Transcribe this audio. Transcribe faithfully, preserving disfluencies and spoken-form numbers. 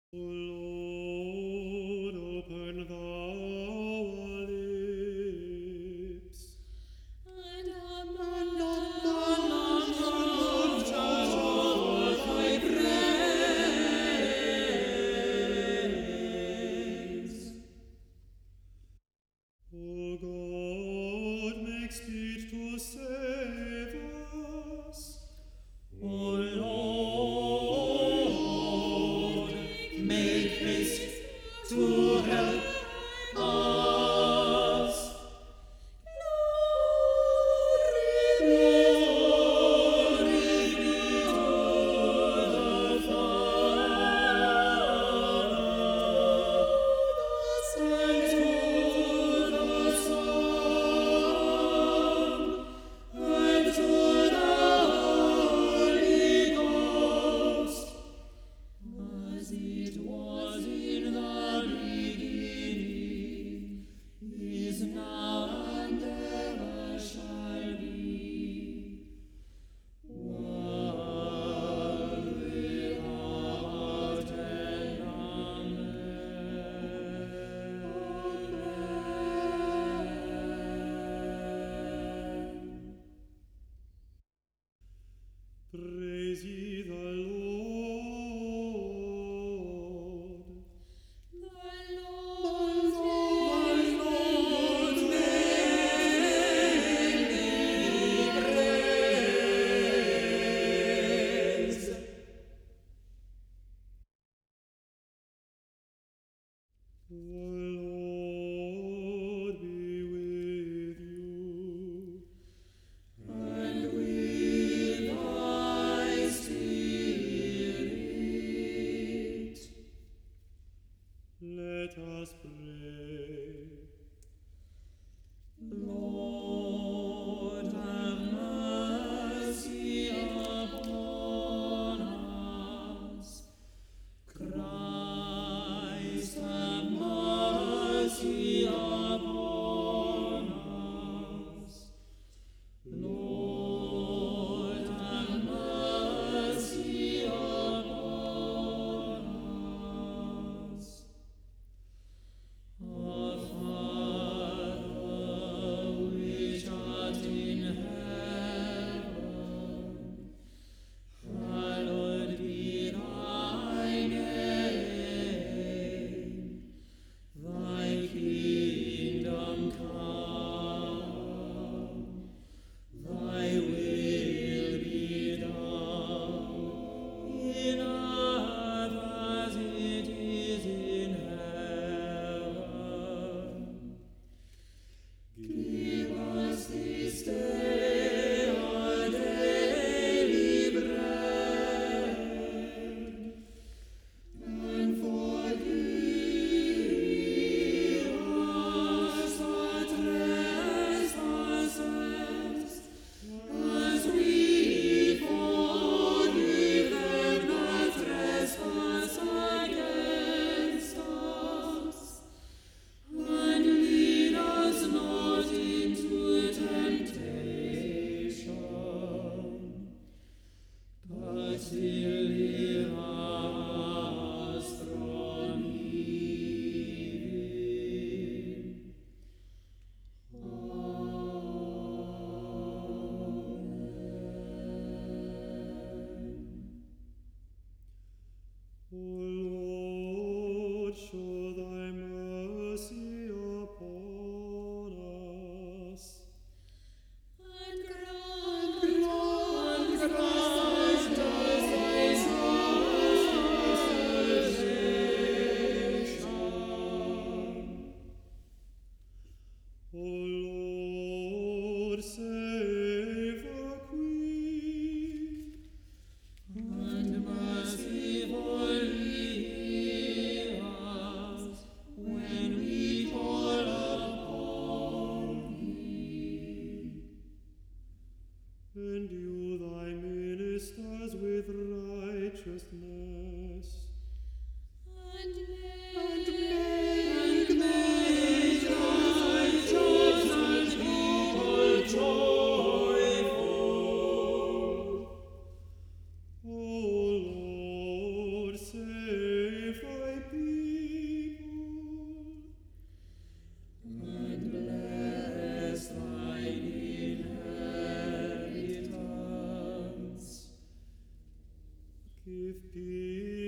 O Lord, open thou our lips, and abundance of thy praise. O God, make speed to save us. O Lord, make haste to help us. Glory, glory be to the Father, and to the Son, and to the Holy Ghost, as it was in the beginning, is now, and ever shall be, world without end. Amen. Praise ye the Lord. The Lord's name be praised. The Lord be with you. And with thy spirit. Let us pray. Lord, have mercy upon us. Christ, have mercy upon us. Lord, have mercy upon us. Our Father, which art in heaven, hallowed be thy name. Thy kingdom come, thy will be done, in earth as it is in heaven. Give us this day our daily bread, and forgive us our trespasses, as we forgive them that trespass against us. And lead us not into temptation, but deliver us from evil. Amen. O Lord, show thy mercy upon us. And grant, grant, grant us thy salvation. O Lord, save the Queen. And mercifully hear us when we call upon thee. Endue thy ministers with righteousness. And make, and make thy chosen people joyful. O Lord, save thy Give peace